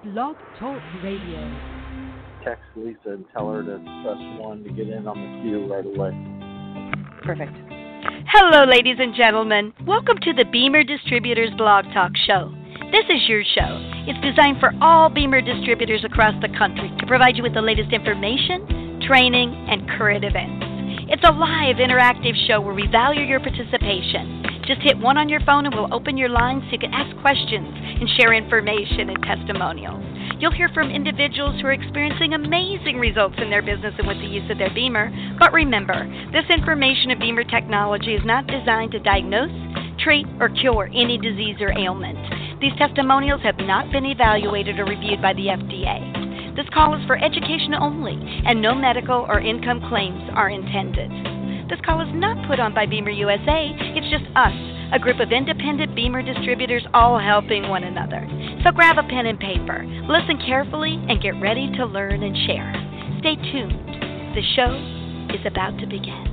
Blog Talk Radio. Text Lisa and tell her to press 1 to get in on the queue right away. Perfect. Hello, ladies and gentlemen. Welcome to the Beamer Distributors Blog Talk Show. This is your show. It's designed for all Beamer distributors across the country to provide you with the latest information, training, and current events. It's a live, interactive show where we value your participation. Just hit 1 on your phone and we'll open your lines so you can ask questions and share information and testimonials. You'll hear from individuals who are experiencing amazing results in their business and with the use of their Beamer. But remember, this information of Beamer technology is not designed to diagnose, treat, or cure any disease or ailment. These testimonials have not been evaluated or reviewed by the FDA. This call is for education only, and no medical or income claims are intended. This call is not put on by Beamer USA. It's just us, a group of independent Beamer distributors all helping one another. So grab a pen and paper, listen carefully, and get ready to learn and share. Stay tuned. The show is about to begin.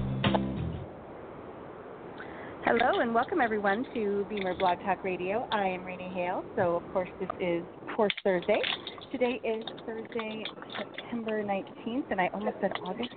Hello and welcome everyone to Beamer Blog Talk Radio. I am Rainey Hale. So of course this is Horse Thursday. Today is Thursday, September 19th, and I almost said August.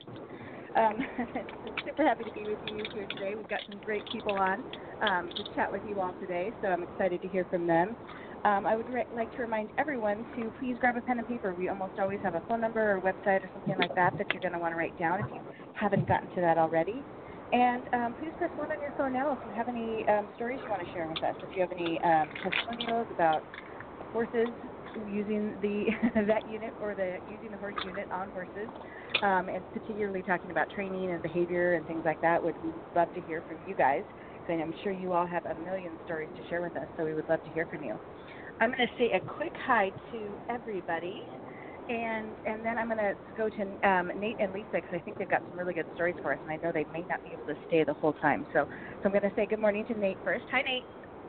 Super happy to be with you here today. We've got some great people on to chat with you all today, so I'm excited to hear from them. I would like to remind everyone to please grab a pen and paper. We almost always have a phone number or website or something like that you're going to want to write down if you haven't gotten to that already. And please press 1 on your phone now if you have any stories you want to share with us. If you have any testimonials about horses using the vet unit or using the horse unit on horses, and particularly talking about training and behavior and things like that, we'd love to hear from you guys. And I'm sure you all have a million stories to share with us, so we would love to hear from you. I'm going to say a quick hi to everybody, and then I'm going to go to Nate and Lisa because I think they've got some really good stories for us, and I know they may not be able to stay the whole time. So I'm going to say good morning to Nate first. Hi, Nate.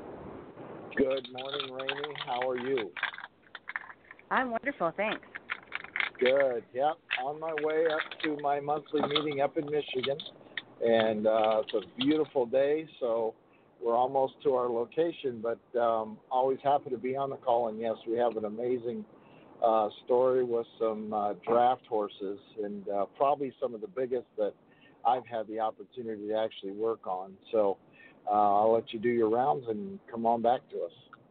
Good morning, Rainey. How are you? I'm wonderful, thanks. Good. Yep. On my way up to my monthly meeting up in Michigan, and it's a beautiful day, so we're almost to our location, but always happy to be on the call. And yes, we have an amazing story with some draft horses, and probably some of the biggest that I've had the opportunity to actually work on. So I'll let you do your rounds and come on back to us.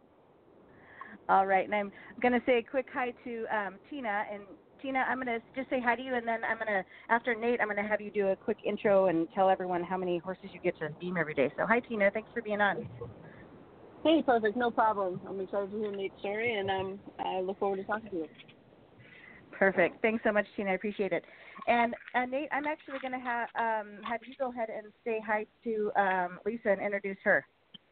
All right, and I'm going to say a quick hi to Tina. And Tina, I'm going to just say hi to you, and then after Nate, I'm going to have you do a quick intro and tell everyone how many horses you get to beam every day. So hi, Tina. Thanks for being on. Hey, perfect. No problem. I'm excited to hear Nate's story, and I look forward to talking to you. Perfect. Thanks so much, Tina. I appreciate it. And Nate, I'm actually going to have you go ahead and say hi to Lisa and introduce her.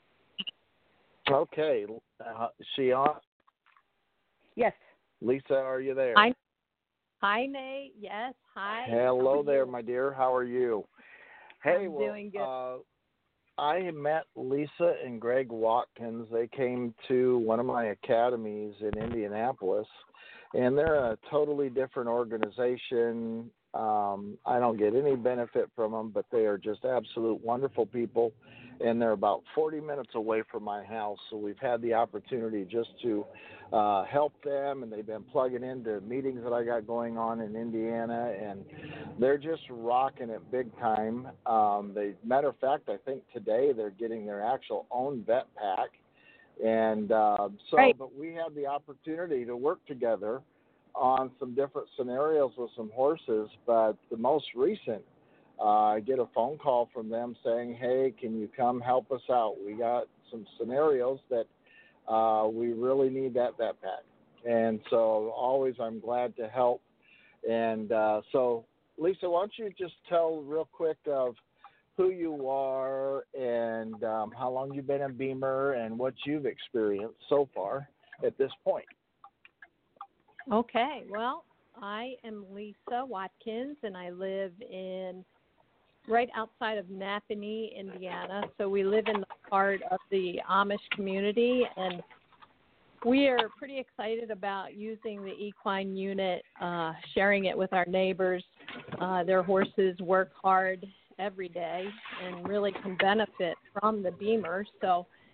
Okay. Is she on? Yes. Lisa, are you there? Hi, Nate. Yes. Hi. Hello there, my dear. How are you? Hey, I'm doing good. I met Lisa and Greg Watkins. They came to one of my academies in Indianapolis, and they're a totally different organization. I don't get any benefit from them, but they are just absolute wonderful people, and they're about 40 minutes away from my house, so we've had the opportunity just to help them, and they've been plugging into meetings that I got going on in Indiana, and they're just rocking it big time. Matter of fact, I think today they're getting their actual own vet pack, and Right. But we had the opportunity to work together on some different scenarios with some horses, but the most recent, I get a phone call from them saying, hey, can you come help us out? We got some scenarios that we really need that vet pack. And so always I'm glad to help. And so, Lisa, why don't you just tell real quick of who you are and how long you've been in Beamer and what you've experienced so far at this point. Okay. Well, I am Lisa Watkins, and I live right outside of Napanee, Indiana. So we live in the heart of the Amish community, and we are pretty excited about using the equine unit, sharing it with our neighbors. Their horses work hard every day and really can benefit from the Beamer. So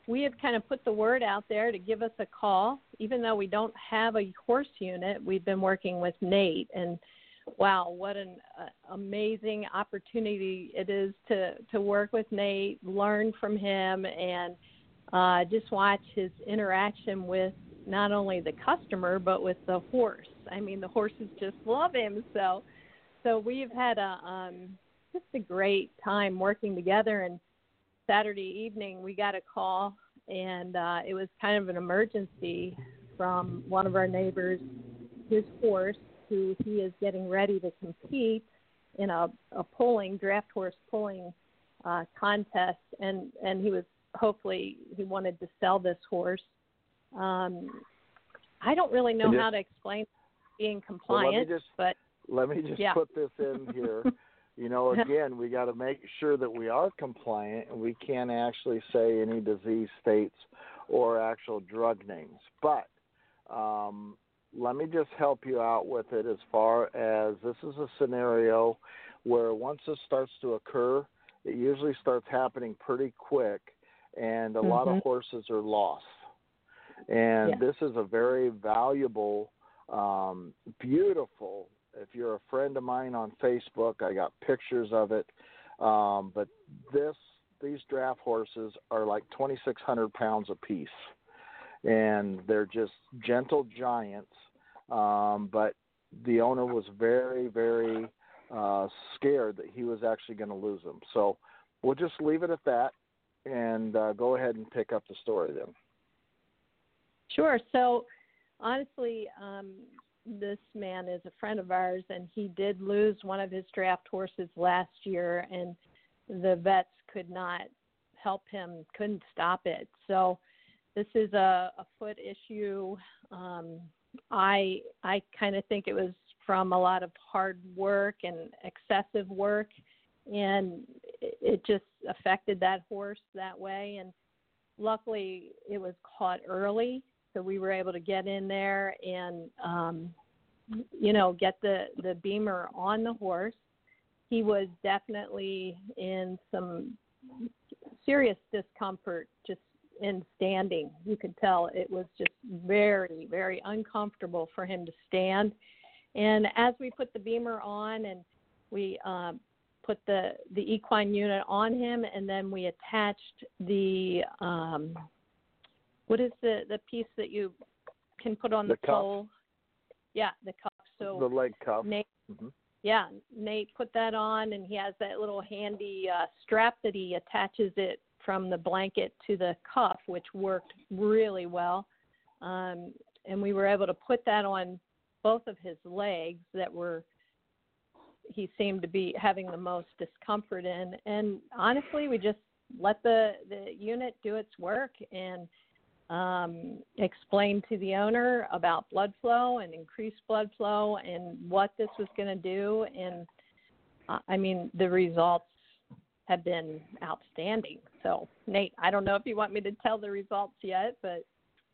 we have kind of put the word out there to give us a call. Even though we don't have a horse unit, we've been working with Nate, and wow, what an amazing opportunity it is to work with Nate, learn from him, and just watch his interaction with not only the customer but with the horse. I mean, the horses just love him. So we've had just a great time working together. And Saturday evening we got a call, and it was kind of an emergency from one of our neighbors. His horse, who he is getting ready to compete in a draft horse pulling contest, and he wanted to sell this horse. I don't really know how to explain being compliant, let me just put this in here. Again, we got to make sure that we are compliant, and we can't actually say any disease states or actual drug names. But let me just help you out with it as far as this is a scenario where once this starts to occur, it usually starts happening pretty quick, and a lot of horses are lost. And this is a very valuable, beautiful, if you're a friend of mine on Facebook, I got pictures of it. But these draft horses are like 2,600 pounds apiece. And they're just gentle giants. But the owner was very, very scared that he was actually going to lose them. So we'll just leave it at that and go ahead and pick up the story then. Sure. So honestly, this man is a friend of ours, and he did lose one of his draft horses last year, and the vets could not help him, couldn't stop it. So this is a foot issue. I kind of think it was from a lot of hard work and excessive work, and it just affected that horse that way. And luckily, it was caught early, so we were able to get in there and, get the beamer on the horse. He was definitely in some serious discomfort just in standing. You could tell it was just very, very uncomfortable for him to stand. And as we put the beamer on and we put the equine unit on him, and then we attached the what is the piece that you can put on the pole? Yeah, the cuff. So the leg cuff. Nate, Nate put that on, and he has that little handy strap that he attaches it from the blanket to the cuff, which worked really well. And we were able to put that on both of his legs that he seemed to be having the most discomfort in. And honestly, we just let the unit do its work and explained to the owner about blood flow and increased blood flow and what this was going to do. And I mean, the results have been outstanding. So, Nate, I don't know if you want me to tell the results yet, but.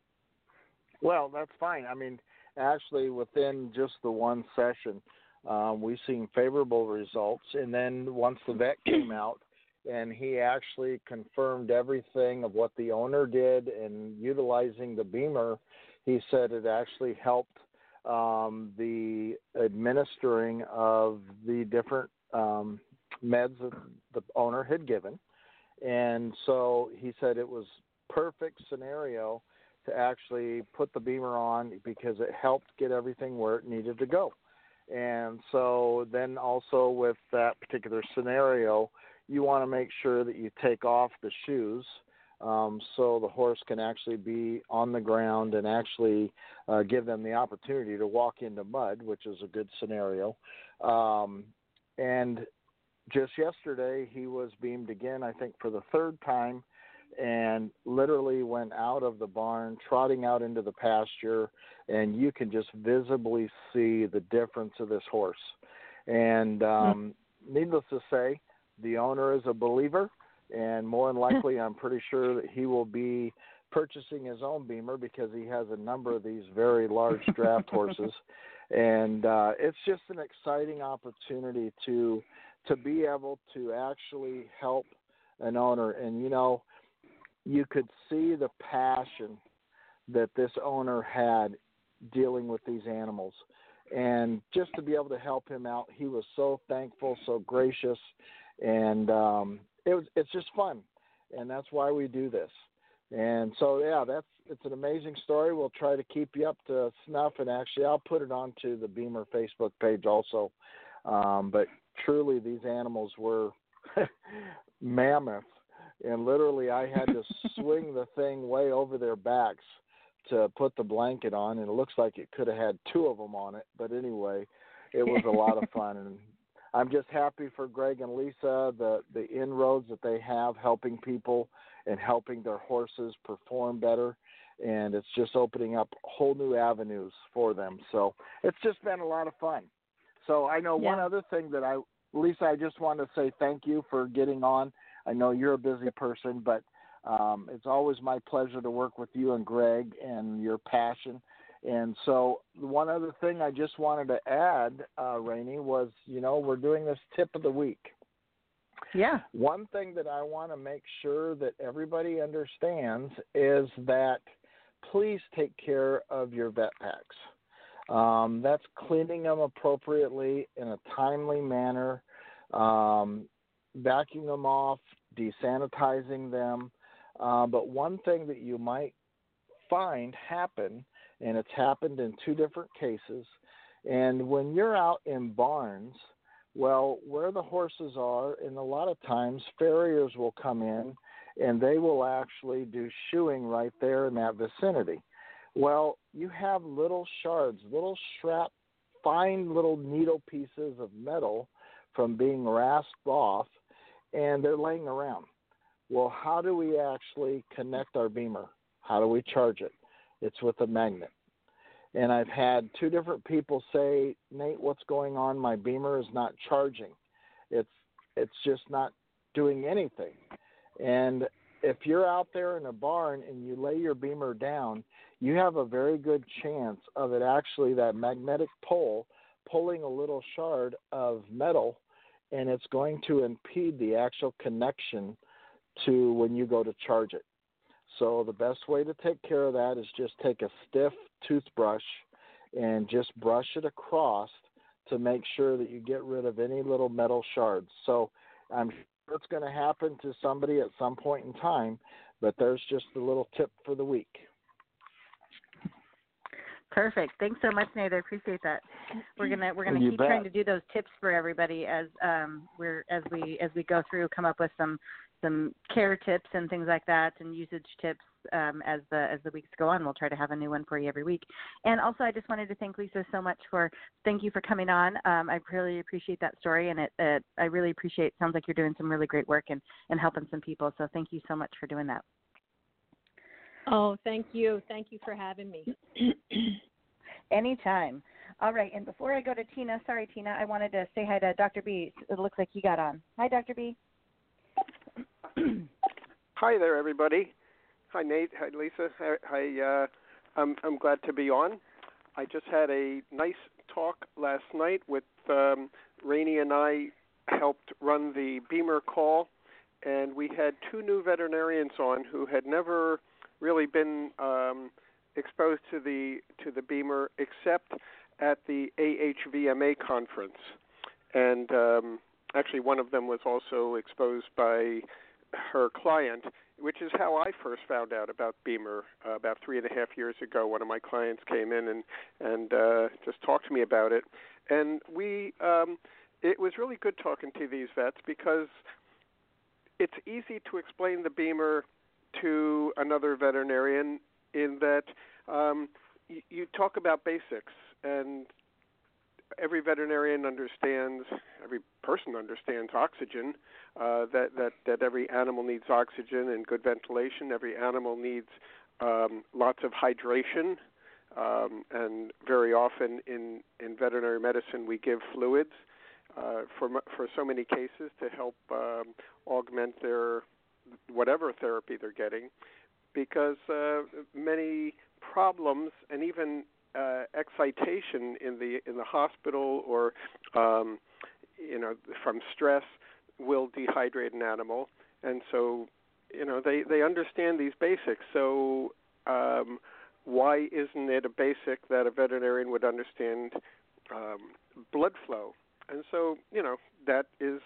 Well, that's fine. I mean, actually, within just the one session, we've seen favorable results. And then once the vet came out, and he actually confirmed everything of what the owner did and utilizing the beamer, he said it actually helped the administering of the different meds that the owner had given. And so he said it was perfect scenario to actually put the beamer on because it helped get everything where it needed to go. And so then also with that particular scenario, you want to make sure that you take off the shoes so the horse can actually be on the ground and actually give them the opportunity to walk into mud, which is a good scenario. And just yesterday, he was beamed again, I think for the third time, and literally went out of the barn, trotting out into the pasture, and you can just visibly see the difference of this horse. And needless to say, the owner is a believer, and more than likely, I'm pretty sure that he will be purchasing his own beamer because he has a number of these very large draft horses. And it's just an exciting opportunity to be able to actually help an owner. And, you could see the passion that this owner had dealing with these animals. And just to be able to help him out, he was so thankful, so gracious, and it's just fun, and that's why we do this. And so, yeah, it's an amazing story. We'll try to keep you up to snuff, and actually I'll put it onto the Beamer Facebook page also. But truly, these animals were mammoth, and literally I had to swing the thing way over their backs to put the blanket on, and it looks like it could have had two of them on it. But anyway, it was a lot of fun, and I'm just happy for Greg and Lisa, the inroads that they have helping people and helping their horses perform better, and it's just opening up whole new avenues for them. So it's just been a lot of fun. So I know one other thing that Lisa, I just want to say thank you for getting on. I know you're a busy person, but it's always my pleasure to work with you and Greg and your passion. And so one other thing I just wanted to add, Rainey, was, we're doing this tip of the week. Yeah. One thing that I want to make sure that everybody understands is that please take care of your vet packs. That's cleaning them appropriately in a timely manner, vacuuming them off, desanitizing them. But one thing that you might find happen, and it's happened in two different cases, and when you're out in barns, well, where the horses are, and a lot of times farriers will come in and they will actually do shoeing right there in that vicinity. Well, you have little shards, little fine little needle pieces of metal from being rasped off, and they're laying around. Well, how do we actually connect our Beamer? How do we charge it? It's with a magnet. And I've had two different people say, Nate, what's going on? My Beamer is not charging. It's just not doing anything. And if you're out there in a barn and you lay your Beamer down, you have a very good chance of it actually, that magnetic pole, pulling a little shard of metal, and it's going to impede the actual connection to when you go to charge it. So the best way to take care of that is just take a stiff toothbrush and just brush it across to make sure that you get rid of any little metal shards. So I'm sure it's going to happen to somebody at some point in time, but there's just a little tip for the week. Perfect. Thanks so much, Nate. I appreciate that. We're gonna keep trying to do those tips for everybody as we go through, come up with some care tips and things like that, and usage tips as the weeks go on. We'll try to have a new one for you every week. And also, I just wanted to thank Lisa so much thank you for coming on. I really appreciate that story, and I really appreciate. Sounds like you're doing some really great work and helping some people. So thank you so much for doing that. Oh, thank you. Thank you for having me. Anytime. All right, and before I go to Tina, sorry, Tina, I wanted to say hi to Dr. B. It looks like you got on. Hi, Dr. B. Hi there, everybody. Hi, Nate. Hi, Lisa. Hi. I'm glad to be on. I just had a nice talk last night with Rainey, and I helped run the Beamer call, and we had two new veterinarians on who had never really been exposed to the Beamer except at the AHVMA conference, and actually one of them was also exposed by her client, which is how I first found out about Beamer about 3.5 years ago. One of my clients came in and just talked to me about it, and it was really good talking to these vets because it's easy to explain the Beamer to another veterinarian in that you talk about basics, and every veterinarian understands, every person understands oxygen, that every animal needs oxygen and good ventilation. Every animal needs lots of hydration, and very often in veterinary medicine we give fluids for so many cases to help augment their whatever therapy they're getting, because many problems and even excitation in the hospital or from stress will dehydrate an animal, and so they understand these basics. So why isn't it a basic that a veterinarian would understand blood flow? And so, that is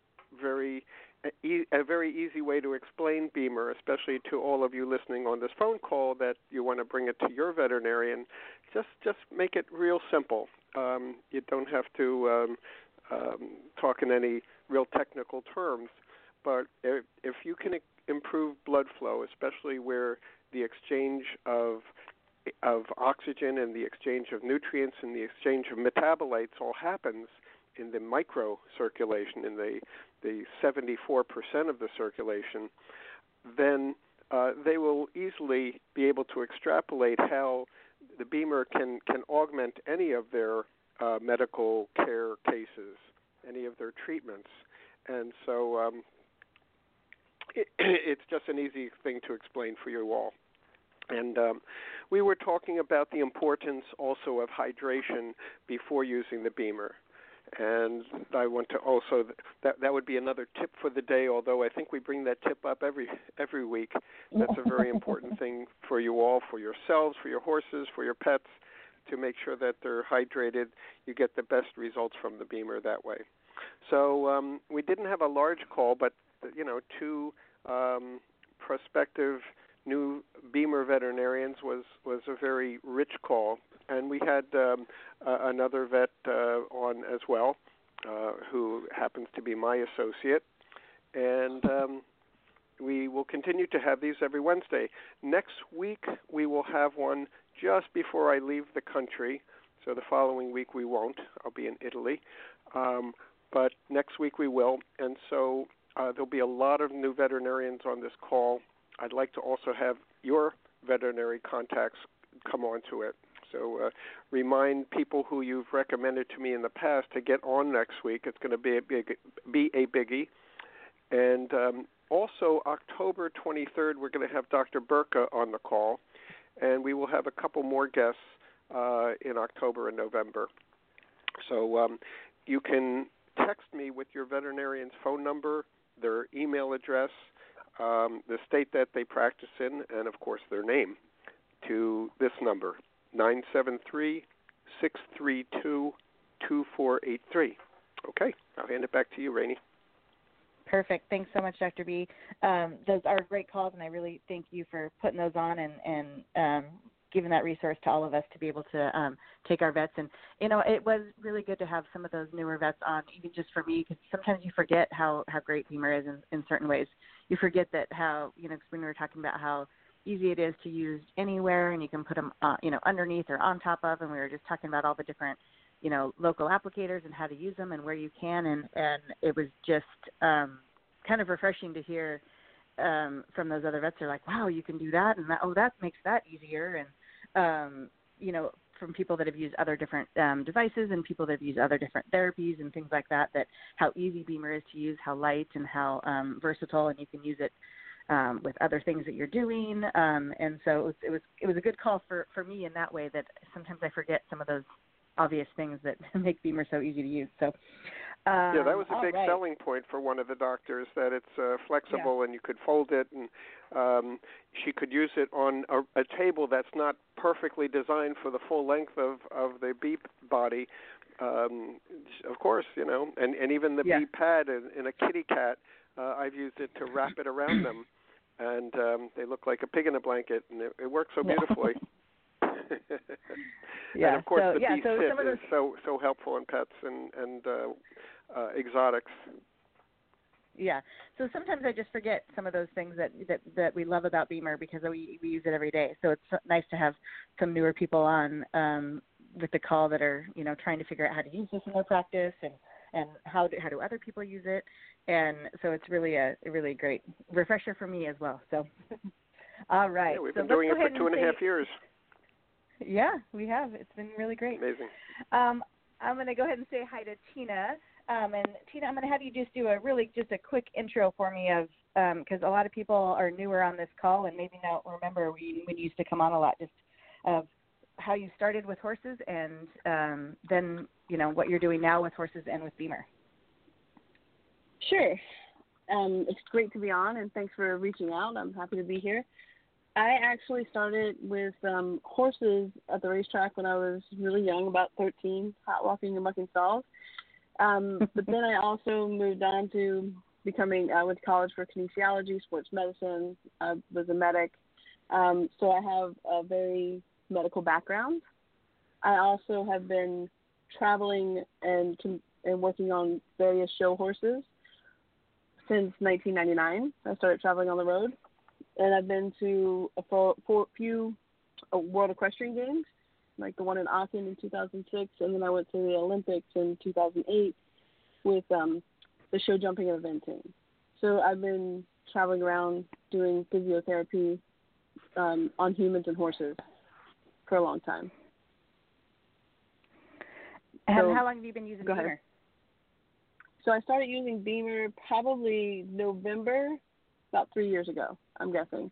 a very easy way to explain BEMER, especially to all of you listening on this phone call that you want to bring it to your veterinarian. Just make it real simple. You don't have to talk in any real technical terms, but if you can improve blood flow, especially where the exchange of oxygen and the exchange of nutrients and the exchange of metabolites all happens in the microcirculation, in the 74% of the circulation, then they will easily be able to extrapolate how the BEMER can augment any of their medical care cases, any of their treatments. And so it's just an easy thing to explain for you all. And we were talking about the importance also of hydration before using the BEMER. And I want to also, that would be another tip for the day, although I think we bring that tip up every week. That's a very important thing for you all, for yourselves, for your horses, for your pets, to make sure that they're hydrated. You get the best results from the BEMER that way. So we didn't have a large call, but, two prospective new BEMER veterinarians was a very rich call. And we had another vet on as well, who happens to be my associate. And we will continue to have these every Wednesday. Next week, we will have one just before I leave the country. So the following week we won't. I'll be in Italy. But next week we will. And so there'll be a lot of new veterinarians on this call. I'd like to also have your veterinary contacts come on to it. So remind people who you've recommended to me in the past to get on next week. It's going to be a biggie. And also October 23rd, we're going to have Dr. Burka on the call, and we will have a couple more guests in October and November. So you can text me with your veterinarian's phone number, their email address, the state that they practice in, and, of course, their name to this number, 973-632-2483. Okay, I'll hand it back to you, Rainey. Perfect. Thanks so much, Dr. B. Those are great calls, and I really thank you for putting those on and giving that resource to all of us to be able to take our vets. And, it was really good to have some of those newer vets on, even just for me, because sometimes you forget how great BEMER is in certain ways. You forget that how, when we were talking about how easy it is to use anywhere, and you can put them, underneath or on top of, and we were just talking about all the different, local applicators and how to use them and where you can, and it was just kind of refreshing to hear from those other vets. They're like, wow, you can do that, and that makes that easier, and, from people that have used other different devices and people that have used other different therapies and things like that, that how easy BEMER is to use, how light and how versatile, and you can use it with other things that you're doing. And so it was a good call for me in that way, that sometimes I forget some of those obvious things that make BEMER so easy to use. So yeah, that was a big selling point for one of the doctors, that it's flexible and you could fold it, and she could use it on a table that's not perfectly designed for the full length of the beep body. Of course, and even the beep pad in a kitty cat, I've used it to wrap it around them, and they look like a pig in a blanket, and it works so beautifully. And of course, the beef sit is so helpful in pets and exotics. Yeah. So sometimes I just forget some of those things that we love about BEMER because we use it every day. So it's nice to have some newer people on with the call that are trying to figure out how to use this in their practice and how do other people use it. And so it's really a really great refresher for me as well. So all right. Yeah, we've been doing it for 2.5 years. Yeah, we have. It's been really great. Amazing. I'm going to go ahead and say hi to Tina. And Tina, I'm going to have you just do a quick intro for me of, because a lot of people are newer on this call and maybe not remember when you used to come on a lot, just of how you started with horses and then, what you're doing now with horses and with BEMER. Sure. It's great to be on, and thanks for reaching out. I'm happy to be here. I actually started with horses at the racetrack when I was really young, about 13, hot walking and mucking stalls. But then I also moved on to I went to college for kinesiology, sports medicine. I was a medic. So I have a very medical background. I also have been traveling and working on various show horses since 1999. I started traveling on the road. And I've been to a few World Equestrian Games, like the one in Aachen in 2006, and then I went to the Olympics in 2008 with the show jumping and eventing. So I've been traveling around doing physiotherapy on humans and horses for a long time. And So, how long have you been using go Beamer? ahead. So I started using Beamer probably November, about 3 years ago, I'm guessing.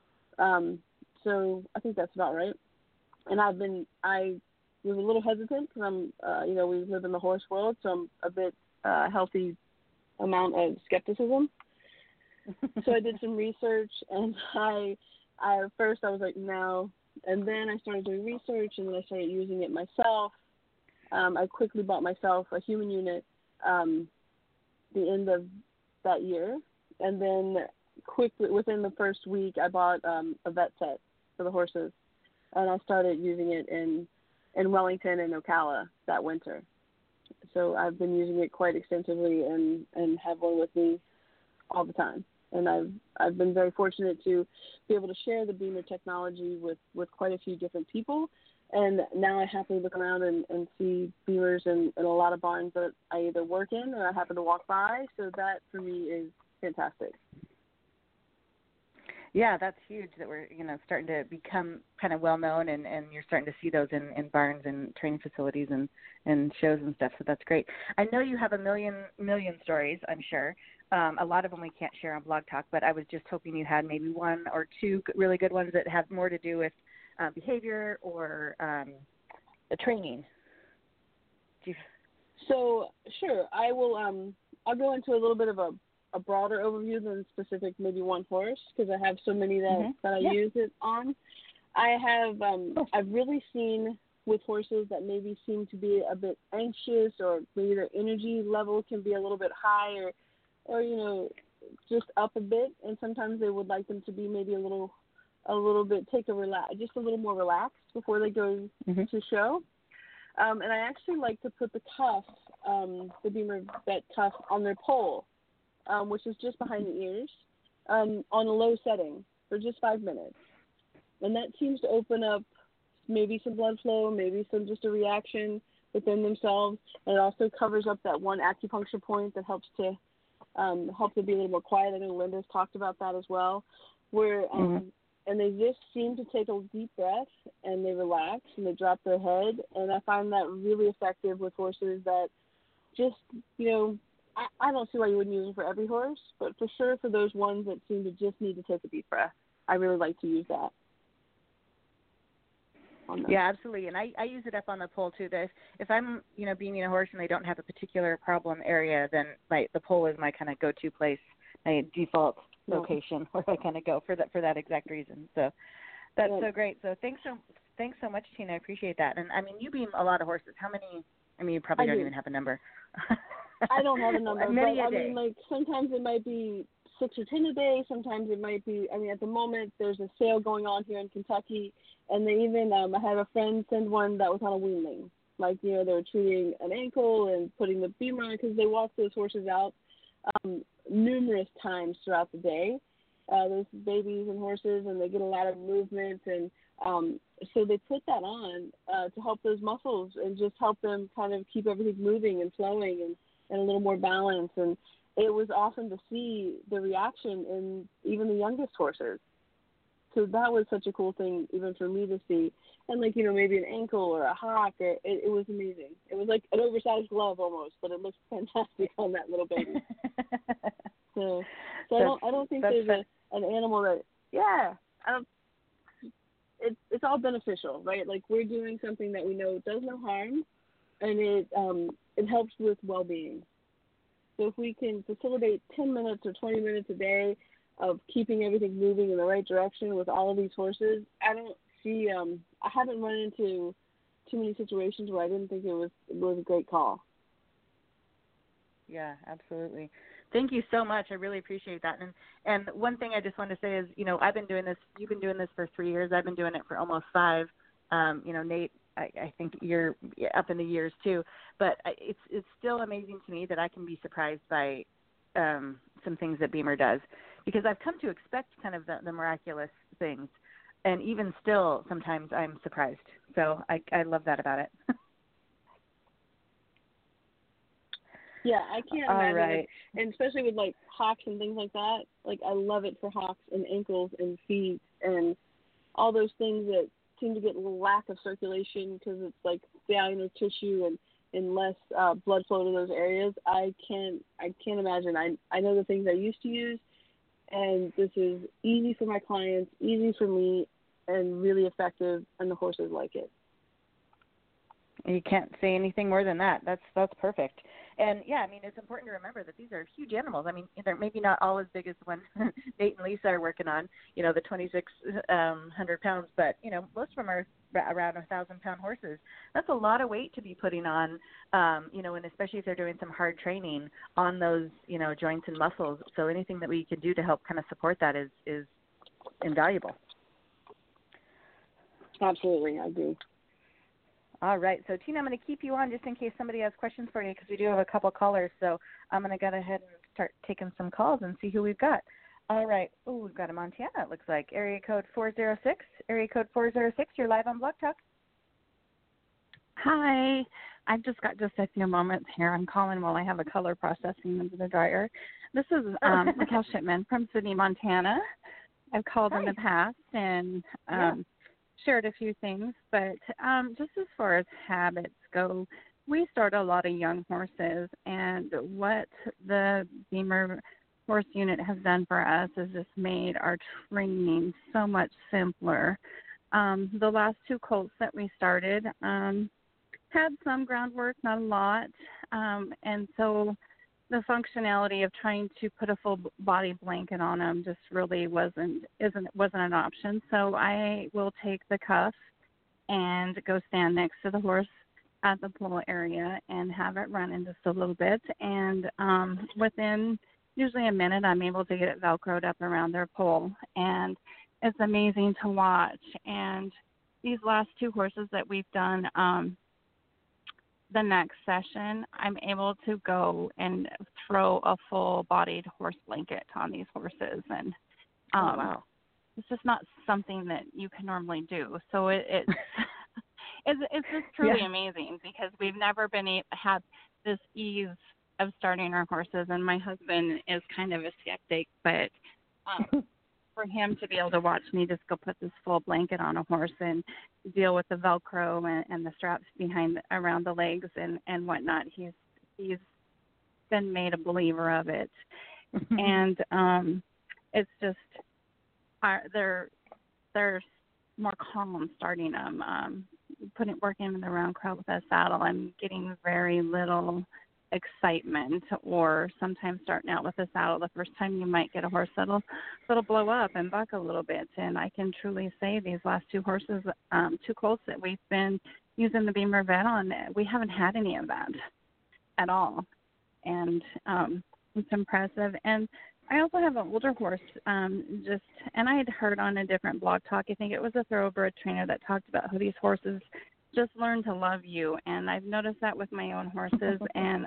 So I think that's about right. And I was a little hesitant because we live in the horse world, so I'm a bit healthy amount of skepticism. So I did some research, and at first I was like, no. And then I started doing research, and then I started using it myself. I quickly bought myself a human unit the end of that year. And then quickly, within the first week, I bought a vet set for the horses. And I started using it in Wellington and Ocala that winter. So I've been using it quite extensively and have one with me all the time. And I've been very fortunate to be able to share the Beamer technology with quite a few different people. And now I happily look around and see Beamers in a lot of barns that I either work in or I happen to walk by. So that, for me, is fantastic. Yeah, that's huge that we're, starting to become kind of well-known and you're starting to see those in barns and training facilities and shows and stuff. So that's great. I know you have a million stories, I'm sure. A lot of them we can't share on Blog Talk, but I was just hoping you had maybe one or two really good ones that have more to do with behavior or the training. So, sure. I will. I'll go into a little bit of a broader overview than specific maybe one horse because I have so many that I use it on. I have I've really seen with horses that maybe seem to be a bit anxious or maybe their energy level can be a little bit high or just up a bit, and sometimes they would like them to be maybe a little bit just a little more relaxed before they go to show. And I actually like to put the cuff, the Beamer vet cuff, on their poll, which is just behind the ears, on a low setting for just 5 minutes. And that seems to open up maybe some blood flow, maybe just a reaction within themselves. And it also covers up that one acupuncture point that helps to be a little more quiet. I know Linda's talked about that as well, where and they just seem to take a deep breath and they relax and they drop their head. And I find that really effective with horses that just, I don't see why you wouldn't use it for every horse, but for sure for those ones that seem to just need to take a deep breath, I really like to use that. Yeah, absolutely. And I use it up on the pole too. If I'm, being a horse and they don't have a particular problem area, then the pole is my kind of go-to place, my default location where I kind of go for that exact reason. So that's so great. So thanks so much, Tina. I appreciate that. And I mean, you beam a lot of horses. How many? I mean, you probably don't even have a number. I don't have a number. Many but a day. I mean, like sometimes it might be 6 or 10 a day. Sometimes it might be. I mean, at the moment there's a sale going on here in Kentucky, and they even I had a friend send one that was on a weanling. Like they were treating an ankle and putting the Beamer on because they walk those horses out numerous times throughout the day. Those babies and horses, and they get a lot of movement, and so they put that on to help those muscles and just help them kind of keep everything moving and flowing and a little more balance. And it was awesome to see the reaction in even the youngest horses. So that was such a cool thing even for me to see. And maybe an ankle or a hock, it was amazing. It was like an oversized glove almost, but it looked fantastic on that little baby. So I don't think there's an animal that it's all beneficial, right? Like we're doing something that we know does no harm, and it helps with well-being. So if we can facilitate 10 minutes or 20 minutes a day of keeping everything moving in the right direction with all of these horses, I don't see, I haven't run into too many situations where I didn't think it was a great call. Yeah, absolutely. Thank you so much. I really appreciate that. And one thing I just want to say is, I've been doing this. You've been doing this for 3 years. I've been doing it for almost 5. Nate, I think you're up in the years too. But it's still amazing to me that I can be surprised by some things that Beamer does, because I've come to expect kind of the miraculous things, and even still sometimes I'm surprised. So I love that about it. Yeah, I can't imagine. Right. And especially with like hocks and things like that. Like, I love it for hocks and ankles and feet and all those things that seem to get a lack of circulation because it's like cellular tissue and less blood flow to those areas. I can't imagine. I know the things I used to use, and this is easy for my clients, easy for me, and really effective, and the horses like it. You can't say anything more than that. That's perfect. And yeah, I mean, it's important to remember that these are huge animals. I mean, they're maybe not all as big as the one Nate and Lisa are working on, the 2,600 pounds, but most of them are around 1,000-pound horses. That's a lot of weight to be putting on, and especially if they're doing some hard training on those, joints and muscles. So anything that we can do to help kind of support that is invaluable. Absolutely, I agree. All right. So, Tina, I'm going to keep you on just in case somebody has questions for you, because we do have a couple callers. So I'm going to go ahead and start taking some calls and see who we've got. All right. Oh, we've got a Montana, it looks like. Area code 406. Area code 406. You're live on Blog Talk. Hi. I've just got a few moments here. I'm calling while I have a color processing into the dryer. This is Raquel Shipman from Sydney, Montana. I've called in the past and shared a few things, but just as far as habits go, we start a lot of young horses, and what the Beamer horse unit has done for us is just made our training so much simpler. The last 2 colts that we started had some groundwork, not a lot, and so the functionality of trying to put a full body blanket on them just really wasn't an option. So I will take the cuff and go stand next to the horse at the pole area and have it run in just a little bit. And within usually a minute, I'm able to get it Velcroed up around their pole. And it's amazing to watch. And these last 2 horses that we've done, the next session, I'm able to go and throw a full-bodied horse blanket on these horses, and wow, it's just not something that you can normally do. So it's just truly amazing, because we've never had this ease of starting our horses, and my husband is kind of a skeptic, but for him to be able to watch me just go put this full blanket on a horse and deal with the Velcro and the straps around the legs and whatnot, he's been made a believer of it. And it's just they're more calm starting them. Working in the round crowd with a saddle, I'm getting very little excitement, or sometimes starting out with a saddle, the first time you might get a horse that'll blow up and buck a little bit. And I can truly say these last 2 horses, 2 colts that we've been using the Beamer vet on, we haven't had any of that at all. And it's impressive. And I also have an older horse, and I had heard on a different blog talk, I think it was a thoroughbred trainer that talked about how these horses just learn to love you, and I've noticed that with my own horses and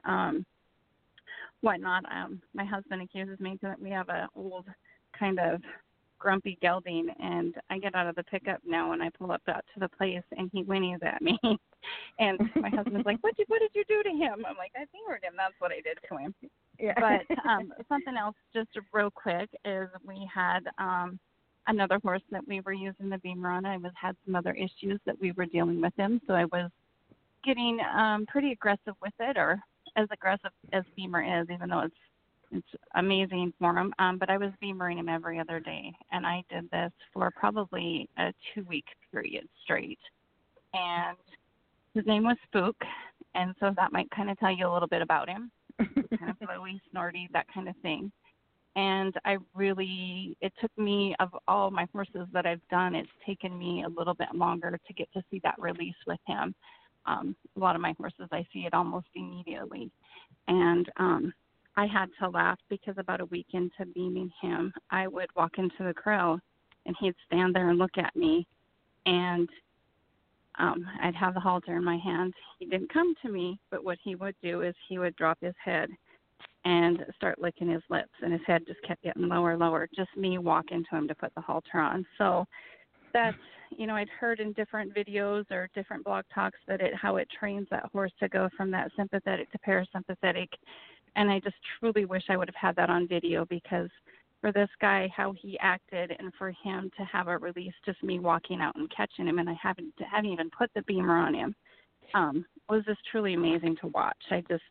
whatnot. My husband accuses me that we have an old kind of grumpy gelding, and I get out of the pickup now and I pull up out to the place, and he whinnies at me. And my husband's like, what did you do to him? I'm like, I fingered him. That's what I did to him. Yeah. But something else just real quick is we had another horse that we were using the Beamer on. I had some other issues that we were dealing with him, so I was getting pretty aggressive with it, or as aggressive as Beamer is, even though it's amazing for him. But I was Beamering him every other day, and I did this for probably a 2-week period straight. And his name was Spook, and so that might kind of tell you a little bit about him. kind of flowy, snorty, that kind of thing. And it took me, of all my horses that I've done, it's taken me a little bit longer to get to see that release with him. A lot of my horses, I see it almost immediately. And I had to laugh because about a week into beaming him, I would walk into the crow and he'd stand there and look at me, and I'd have the halter in my hand. He didn't come to me, but what he would do is he would drop his head and start licking his lips, and his head just kept getting lower, lower, just me walking to him to put the halter on. So that's, I'd heard in different videos or different blog talks that how it trains that horse to go from that sympathetic to parasympathetic, and I just truly wish I would have had that on video, because for this guy, how he acted, and for him to have a release, just me walking out and catching him, and I haven't even put the beamer on him, was just truly amazing to watch. I just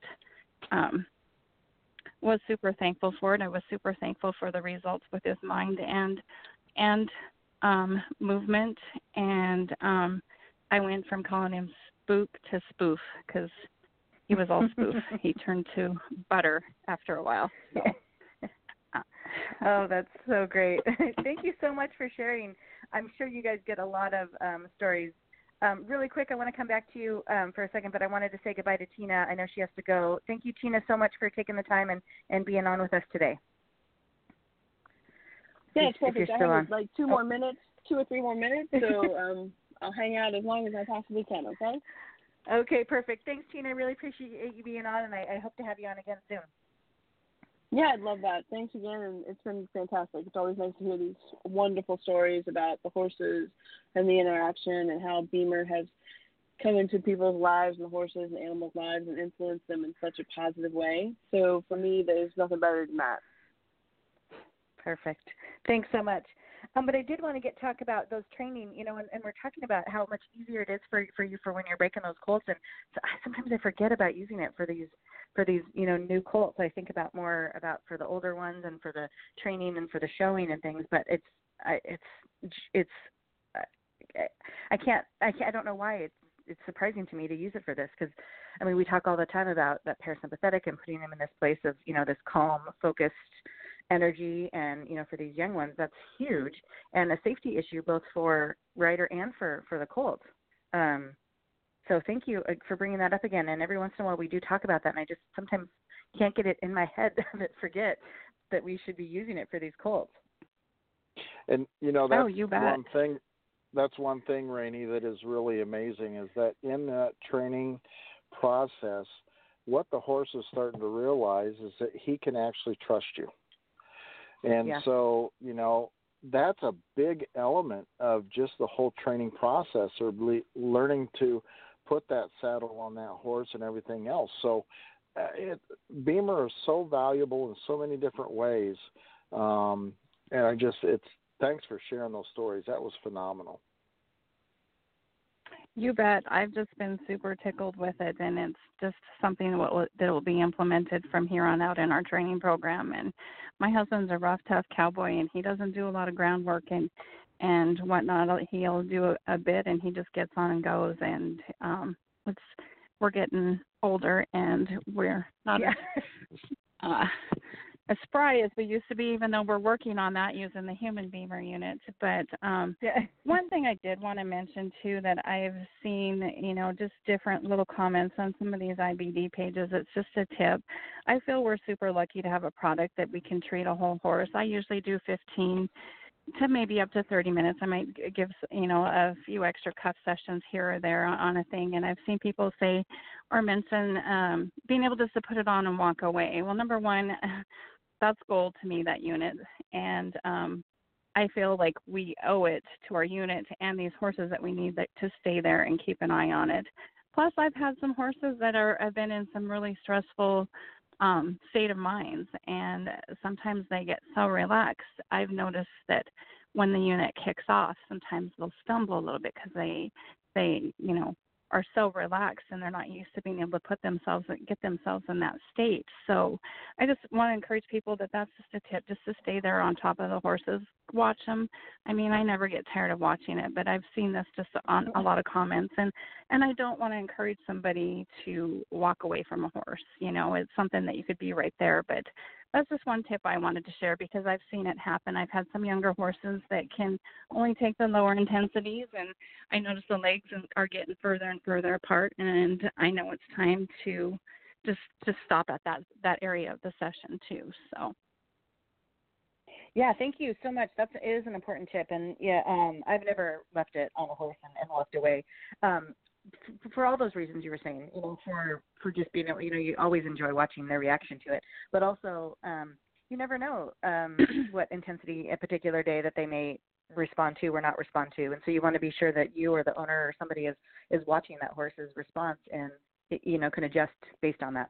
was super thankful for it. I was super thankful for the results with his mind and movement, and I went from calling him Spook to Spoof, because he was all spoof. He turned to butter after a while. So. Oh, that's so great. Thank you so much for sharing. I'm sure you guys get a lot of stories. Really quick, I want to come back to you for a second, but I wanted to say goodbye to Tina. I know she has to go. Thank you, Tina, so much for taking the time and being on with us today. Yeah, it's perfect. I have like 2 or 3 more minutes, so I'll hang out as long as I possibly can, okay? Okay, perfect. Thanks, Tina. I really appreciate you being on, and I hope to have you on again soon. Yeah, I'd love that. Thanks again, and it's been fantastic. It's always nice to hear these wonderful stories about the horses and the interaction and how Beamer has come into people's lives and the horses and animals' lives and influenced them in such a positive way. So for me, there's nothing better than that. Perfect. Thanks so much. But I did want to talk about those training, and we're talking about how much easier it is for you for when you're breaking those colts. And so sometimes I forget about using it for these new colts. I think about more about for the older ones and for the training and for the showing and things. But I don't know why it's surprising to me to use it for this, because we talk all the time about that parasympathetic and putting them in this place of this calm, focused energy, and for these young ones, that's huge, and a safety issue both for rider and for the colt. So thank you for bringing that up again. And every once in a while we do talk about that, and I just sometimes can't get it in my head that forget that we should be using it for these colts. And that's you bet. one thing. That's one thing, Rainey, that is really amazing, is that in that training process, what the horse is starting to realize is that he can actually trust you. And so, that's a big element of just the whole training process, or learning to put that saddle on that horse and everything else. So Beamer is so valuable in so many different ways. And thanks for sharing those stories. That was phenomenal. You bet. I've just been super tickled with it, and it's just something that will be implemented from here on out in our training program. And my husband's a rough, tough cowboy, and he doesn't do a lot of groundwork and whatnot. He'll do a bit, and he just gets on and goes. And we're getting older, and we're not as spry as we used to be, even though we're working on that using the human Beamer unit. But one thing I did want to mention, too, that I've seen, just different little comments on some of these IBD pages. It's just a tip. I feel we're super lucky to have a product that we can treat a whole horse. I usually do 15 to maybe up to 30 minutes. I might give, a few extra cuff sessions here or there on a thing. And I've seen people say or mention being able just to put it on and walk away. Well, number one, that's gold to me, that unit. And I feel like we owe it to our unit and these horses that we need to stay there and keep an eye on it. Plus, I've had some horses that have been in some really stressful state of minds, and sometimes they get so relaxed. I've noticed that when the unit kicks off, sometimes they'll stumble a little bit because they are so relaxed and they're not used to being able to get themselves in that state. So I just want to encourage people that's just a tip, just to stay there on top of the horses, watch them. I mean, I never get tired of watching it, but I've seen this just on a lot of comments, and I don't want to encourage somebody to walk away from a horse. It's something that you could be right there, but that's just one tip I wanted to share because I've seen it happen. I've had some younger horses that can only take the lower intensities, and I notice the legs are getting further and further apart, and I know it's time to just stop at that area of the session too. So. Yeah, thank you so much. That is an important tip, and I've never left it on a horse and walked away. For all those reasons you were saying, for just being able, you always enjoy watching their reaction to it, but also you never know what intensity a particular day that they may respond to or not respond to, and so you want to be sure that you or the owner or somebody is watching that horse's response and can adjust based on that.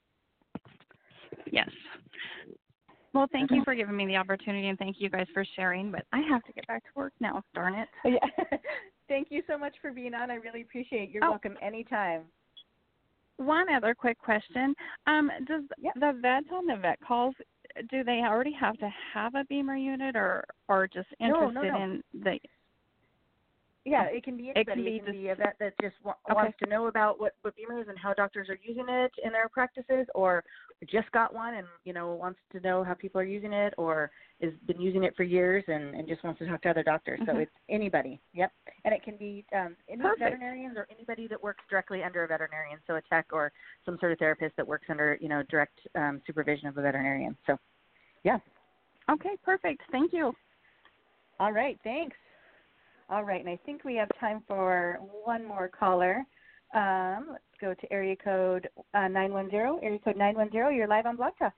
Yes. Well, thank you for giving me the opportunity, and thank you guys for sharing, but I have to get back to work now, darn it. Yeah. Thank you so much for being on. I really appreciate it. You're welcome anytime. One other quick question. Does the vets on the vet calls, do they already have to have a Beamer unit or just interested in the... Yeah, it can be anybody. It can be a vet that just wants to know about what Beamer is and how doctors are using it in their practices, or just got one and wants to know how people are using it, or has been using it for years and just wants to talk to other doctors. So it's anybody. Yep, and it can be any veterinarians or anybody that works directly under a veterinarian, so a tech or some sort of therapist that works under direct supervision of a veterinarian. So, yeah. Okay, perfect. Thank you. All right, thanks. All right, and I think we have time for one more caller. Let's go to area code 910. Area code 910, you're live on Blog Talk.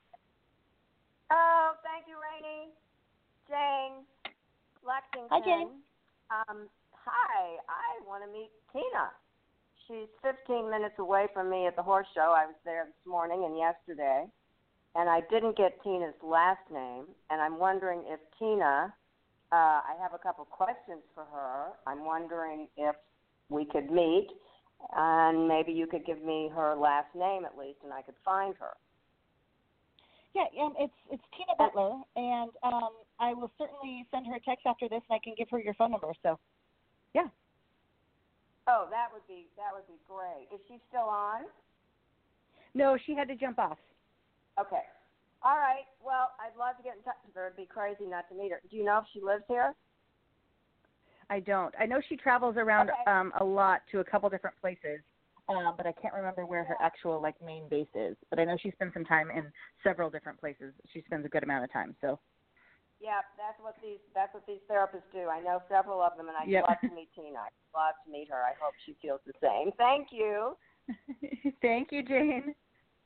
Oh, thank you, Rainey. Jane, Lexington. Hi, Jane. Hi, I want to meet Tina. She's 15 minutes away from me at the horse show. I was there this morning and yesterday, and I didn't get Tina's last name, and I'm wondering if Tina... I have a couple questions for her. I'm wondering if we could meet, and maybe you could give me her last name at least, and I could find her. Yeah, it's Tina Butler, and I will certainly send her a text after this, and I can give her your phone number. So, yeah. Oh, that would be great. Is she still on? No, she had to jump off. Okay. All right. Well, I'd love to get in touch with her. It'd be crazy not to meet her. Do you know if she lives here? I don't. I know she travels around a lot to a couple different places, but I can't remember where her actual main base is. But I know she spends some time in several different places. She spends a good amount of time. So. Yeah, that's what these therapists do. I know several of them, and I'd love to meet Tina. I'd love to meet her. I hope she feels the same. Thank you. Thank you, Jane.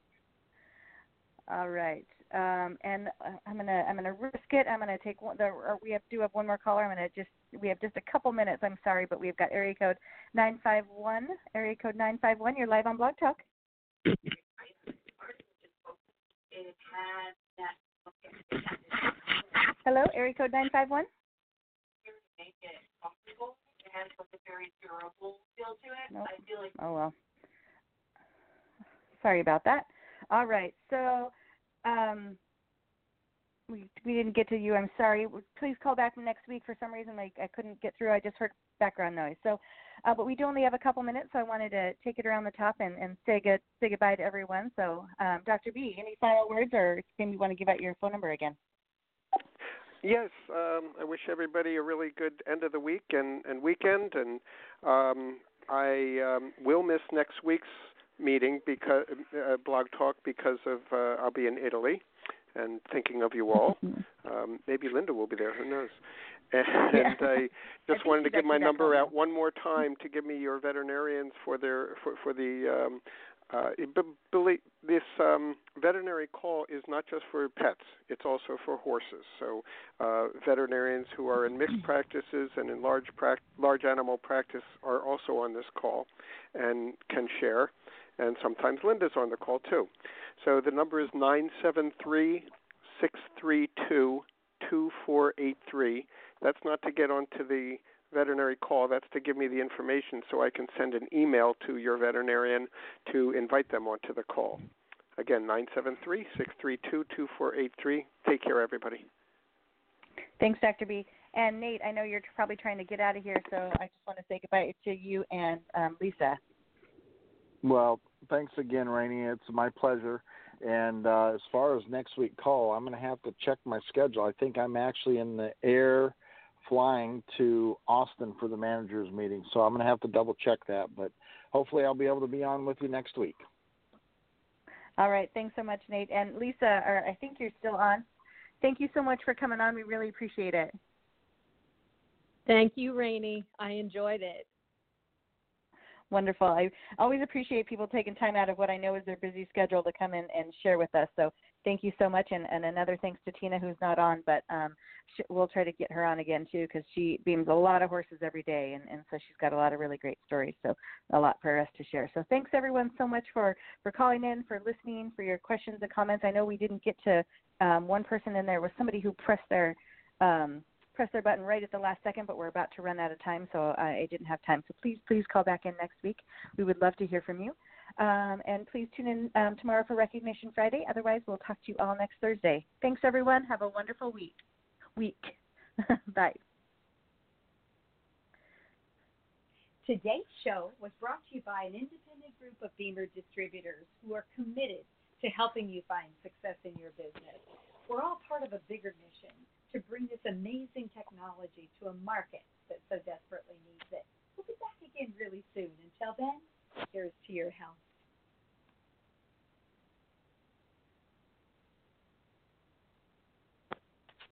All right. And I'm gonna risk it. I'm gonna take one. We have one more caller. We have just a couple minutes. I'm sorry, but we've got area code 951. Area code 951. You're live on Blog Talk. Hello, area code 951. Make it comfortable. It has a very durable feel to it. Nope. I feel like. Oh well. Sorry about that. All right, so. We didn't get to you. I'm sorry. Please call back next week. For some reason, I couldn't get through. I just heard background noise. So, but we do only have a couple minutes, so I wanted to take it around the top and say goodbye to everyone. So, Dr. B, any final words, or maybe you want to give out your phone number again? Yes, I wish everybody a really good end of the week and weekend, and I will miss next week's meeting because Blog Talk because of I'll be in Italy and thinking of you all. Maybe Linda will be there. Who knows? And I just wanted to give my number out one more time to give me your veterinarians for their for the. This veterinary call is not just for pets; it's also for horses. So veterinarians who are in mixed practices and in large animal practice are also on this call and can share. And sometimes Linda's on the call too. So the number is 973-632-2483. That's not to get onto the veterinary call. That's to give me the information so I can send an email to your veterinarian to invite them onto the call. Again, 973-632-2483. Take care, everybody. Thanks, Dr. B. And Nate, I know you're probably trying to get out of here, so I just want to say goodbye to you and Lisa. Well, thanks again, Rainey. It's my pleasure. And as far as next week's call, I'm going to have to check my schedule. I think I'm actually in the air flying to Austin for the managers meeting, so I'm going to have to double check that. But hopefully I'll be able to be on with you next week. All right. Thanks so much, Nate. And Lisa, I think you're still on. Thank you so much for coming on. We really appreciate it. Thank you, Rainey. I enjoyed it. Wonderful. I always appreciate people taking time out of what I know is their busy schedule to come in and share with us. So thank you so much. And another thanks to Tina, who's not on, but we'll try to get her on again, too, because she beams a lot of horses every day. And so she's got a lot of really great stories, so a lot for us to share. So thanks, everyone, so much for calling in, for listening, for your questions and comments. I know we didn't get to one person in there was somebody who pressed their button right at the last second, but we're about to run out of time, so I didn't have time. So please call back in next week. We would love to hear from you. And please tune in tomorrow for Recognition Friday. Otherwise, we'll talk to you all next Thursday. Thanks, everyone. Have a wonderful week. Bye. Today's show was brought to you by an independent group of Beamer distributors who are committed to helping you find success in your business. We're all part of a bigger mission to bring this amazing technology to a market that so desperately needs it. We'll be back again really soon. Until then, here's to your health.